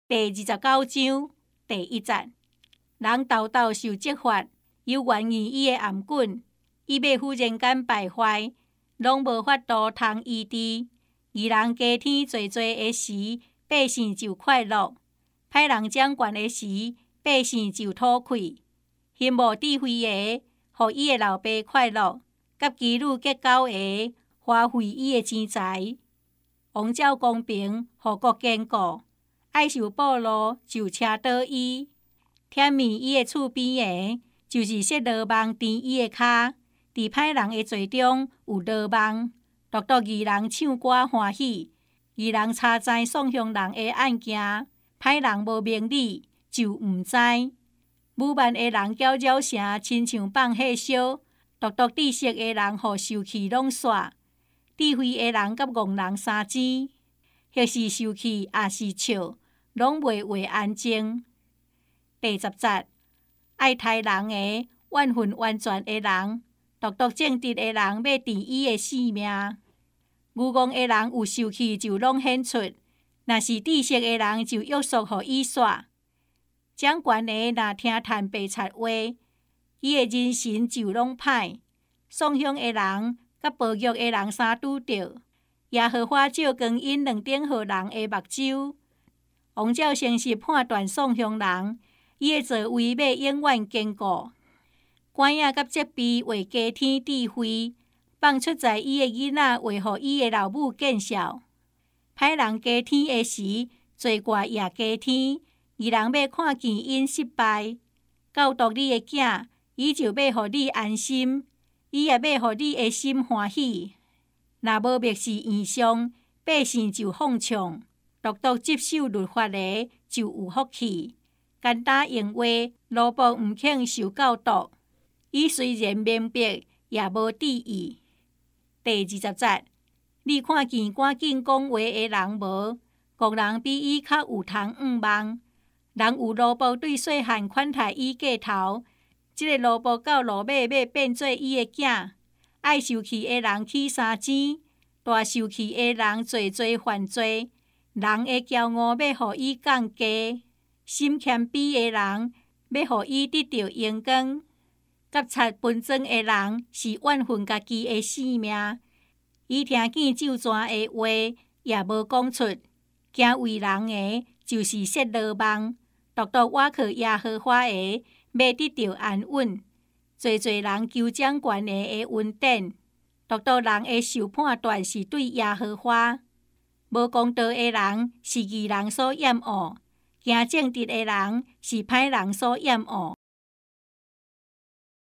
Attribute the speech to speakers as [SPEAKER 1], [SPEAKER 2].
[SPEAKER 1] 第29章第1節，人豆豆受责罚，有原因伊的頷頸，伊要忽然間敗壞，攏無法度通醫治。義人加添濟濟的時，百姓就快樂；歹人掌權的時，百姓就討氣。心無智慧的，互伊的老爸快樂；甲妓女結交的，花費伊的錢財。王照公平，互國堅固。愛受保護，就車倒伊；舔面伊的厝邊的，就是設羅網填伊的骹。佇歹人的罪中有羅網，獨獨義人唱歌歡喜。義人查知喪凶人的案件，歹人無明理就毋知。武萬的人叫嚷聲，親像放火燒；獨獨知識的人，互受氣攏煞。智慧的人甲戇人相爭，或是受氣，也是笑。攏袂話安靜。第10節，愛殺人的，怨恨完全的人，獨獨正直的人要治伊的性命。愚戇的人有受氣就攏顯出，若是知識的人就約束互伊煞。掌權的若聽趁白賊話，伊的人心就攏歹。喪凶的人甲暴虐的人相拄着，耶和華照光因兩頂號人的目睭。王照誠實判斷喪凶人，伊的座位要永遠堅固。官仔甲責備為加添智慧，放出在伊的囡仔為互伊的老母見笑。歹人加添的時，罪過也加添。義人要看見因失敗，教導你的囝，伊就要互你安心，伊也要互你的心歡喜。若無蔑視異象，百姓就放縱。獨獨接受律法的就有福氣，簡單用話，奴僕毋肯受教導。伊雖然明白，也無智慧。第20節，你看見趕緊講話的人無？惡人比伊較有通寤夢。人有奴僕對細漢款待伊過頭，這個奴僕到落尾要變做伊的囝。愛受氣的人起三錢，大受氣的人做罪犯罪。人的驕傲要互伊降低，心謙卑的人要互伊得到榮光。甲賊分贓的人是怨恨家己的性命。伊聽見咒詛的話，也無講出。行為人的，就是設羅網，獨獨倚靠耶和華的，要得到安穩。濟人求掌權的會穩定，獨獨人的受判斷是對耶和華。無公道的人是義人所厭惡，行正直的人是歹人所厭惡。